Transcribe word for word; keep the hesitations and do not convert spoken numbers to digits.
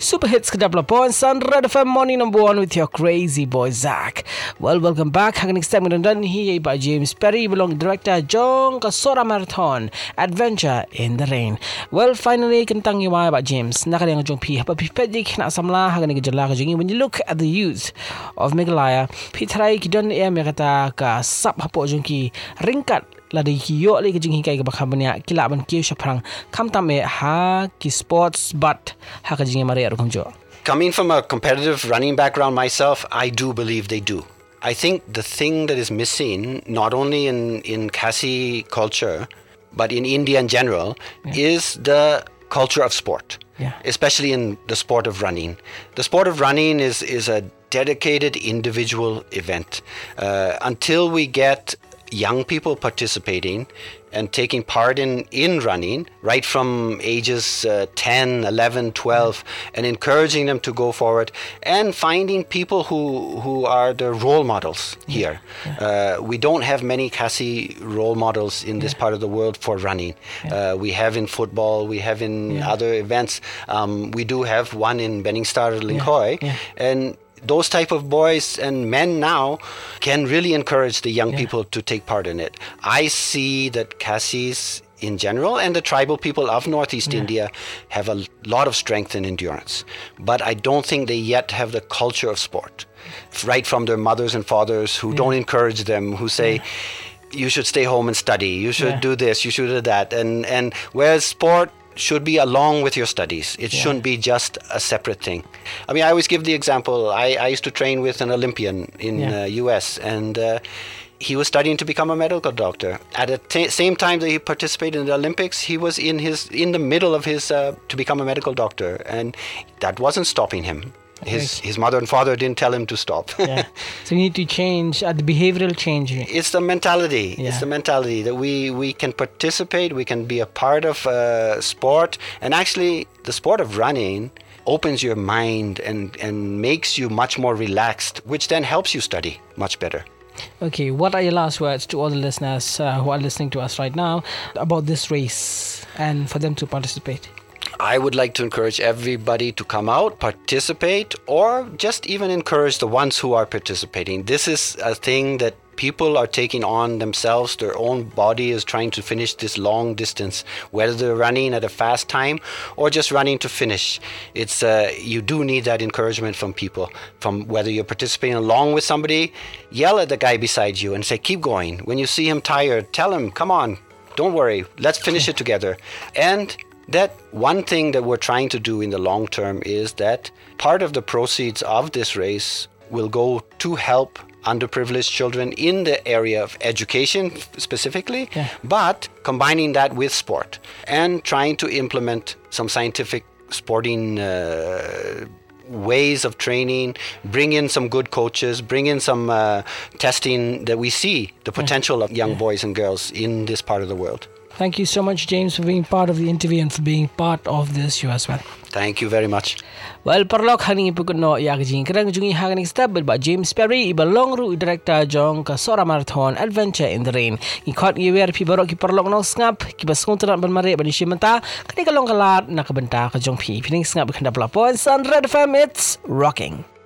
Super Hits Kedapla Point Sun Red F M Morning Number One with your crazy boy Zach. Well, welcome back. Hagan extend dan here by James Perry belong director Jong Kasora Marathon Adventure in the Rain. Well, finally kentang iwa ba James. Nakadang jong pi pa pipedik na samla hagan gejala ka jongi. When you look at the youth of Meghalaya, pitrai kidon e merata ka sap hapo jongki ringkat ladi kiyo li kejing hikai ke bakam banya kila ban kiyo shaprang kam tame ha ki sports but ha kejing mare arukam jo. Coming from a competitive running background myself, I do believe they do. I think the thing that is missing, not only in, in Khasi culture, but in India in general, yeah. is the culture of sport, yeah. especially in the sport of running. The sport of running is, is a dedicated individual event. Uh, until we get young people participating and taking part in, in running right from ages uh, ten, eleven, twelve and encouraging them to go forward and finding people who who are the role models here. Yeah. Uh, we don't have many Khasi role models in this yeah. part of the world for running. Yeah. Uh, we have in football, we have in yeah. other events. Um, we do have one in Benningstar Linkhoi. Yeah. Yeah. And those type of boys and men now can really encourage the young yeah. people to take part in it. I see that Khasis in general and the tribal people of Northeast yeah. India have a lot of strength and endurance. But I don't think they yet have the culture of sport. Right from their mothers and fathers who yeah. don't encourage them, who say, yeah. you should stay home and study, you should yeah. do this, you should do that. And, and whereas sport should be along with your studies. It yeah. shouldn't be just a separate thing. I mean, I always give the example. I, I used to train with an Olympian in yeah. uh, U S and uh, he was studying to become a medical doctor. At the t- same time that he participated in the Olympics, he was in his in the middle of his uh, to become a medical doctor, and that wasn't stopping him. His his mother and father didn't tell him to stop. yeah. So you need to change uh, the behavioral change. It's the mentality. Yeah. It's the mentality that we, we can participate, we can be a part of uh, sport. And actually, the sport of running opens your mind and, and makes you much more relaxed, which then helps you study much better. Okay, what are your last words to all the listeners uh, who are listening to us right now about this race and for them to participate? I would like to encourage everybody to come out, participate, or just even encourage the ones who are participating. This is a thing that people are taking on themselves. Their own body is trying to finish this long distance, whether they're running at a fast time or just running to finish. It's uh, you do need that encouragement from people. From whether you're participating along with somebody, yell at the guy beside you and say, keep going. When you see him tired, tell him, come on, don't worry, let's finish it together. And that one thing that we're trying to do in the long term is that part of the proceeds of this race will go to help underprivileged children in the area of education specifically, yeah. but combining that with sport and trying to implement some scientific sporting uh, ways of training, bring in some good coaches, bring in some uh, testing that we see the potential yeah. of young yeah. boys and girls in this part of the world. Thank you so much, James, for being part of the interview and for being part of this show as well. Thank you very much. Well, parlok haning ipukun no yakjing kerang jungi haning stable by James Perry ibalong ru director Jong Kasora Marathon Adventure in the Rain. Ikot iwer pi barok ki parlok no ngap ki basung teran ban mare ban shimenta kani kalong kalat nak benta ka jong pi pining ngap kan dapla point Sun Red F M, it's rocking.